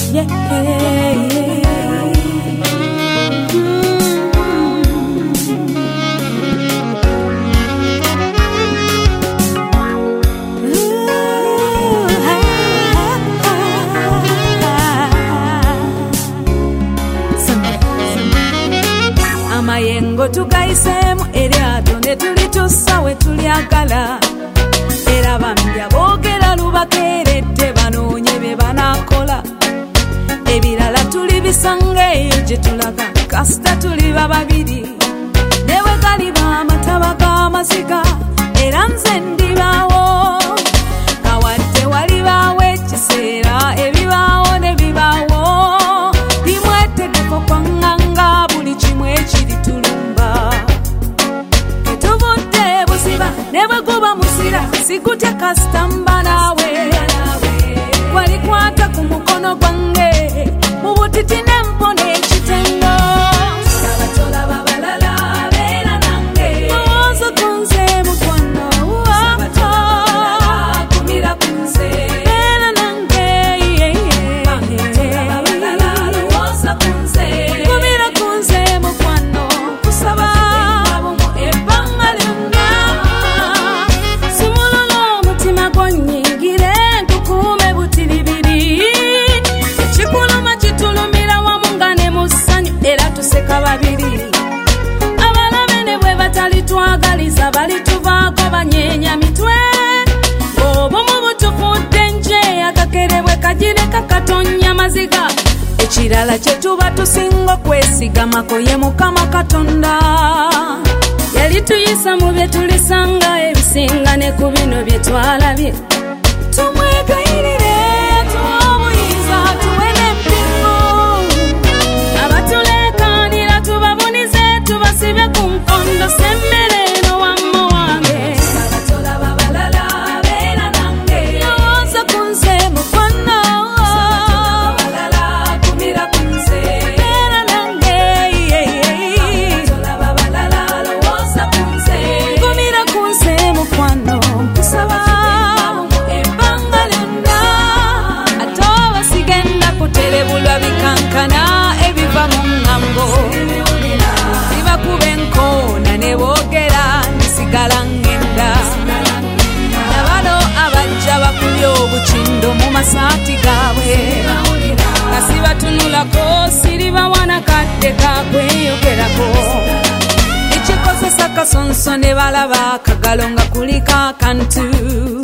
Amayengo tugaisemu eryato ne tulitussa we tulyagala era bambya boogera lubakeredde banoonye be banakola ebirala tuli bisanga eyo gye tulaga kasita tuli bababiri newe gali b'amataba g'amaziga era nze ndibaawo kawadde walibaawo ekiseera ebibaawo ne bibaawo bimwetegeko kwaŋŋanga buli kimu ekiri tulumba ketubudde buziba ne bwe guba muzira sigutya kasita mba naawe walikwata ku mukono gwange mu butiti n'empona ekitengo sabatolaba balala beera nange lowooza ku nze mukwano kumira ku nze beera nange lowooza ku nze kumira ku nze mukwano kusaba ebbanga lyonna sumulula omutima gwannyingire nkukuume butiribiri ekikuluma kitulumira wamu nga ne mu ssanyu era tuseka babiri abalabe ne bwe batalitwagaliza balituvaako banyeenya mitwe obumu butufudde nje akakerebwe kagireka katonya maziga ekirala kye tuba tusinga okwesigamako ye Mukama Katonda yali tuyisa mu bye tulisanga ebisinga ne ku bino bye twalabye tumwegayirire tuwe obuyinza tuwe n'empingu abatuleekaanira tubabunize tubasibe ku nkondo semmere eno wamma wange sabatolaba balala beera nange lowooza ku nze mukwano balala kumira ku nze beera nange sabatolaba balala lowooza ku nze kumira ku nze mukwano nkusaba ebbanga lyonna ate oba sigenda kuterebulwa bikankana ebiva mu ŋŋambo zibakuba enkoona ne boogera nsigala ŋŋenda nabano abajja bakubye obukindo mu masaati gaabwe nga sibatunulako siribawana kadde kakweyogerako ekikozesa kasonso ne balaba akagalo nga kuliko akantu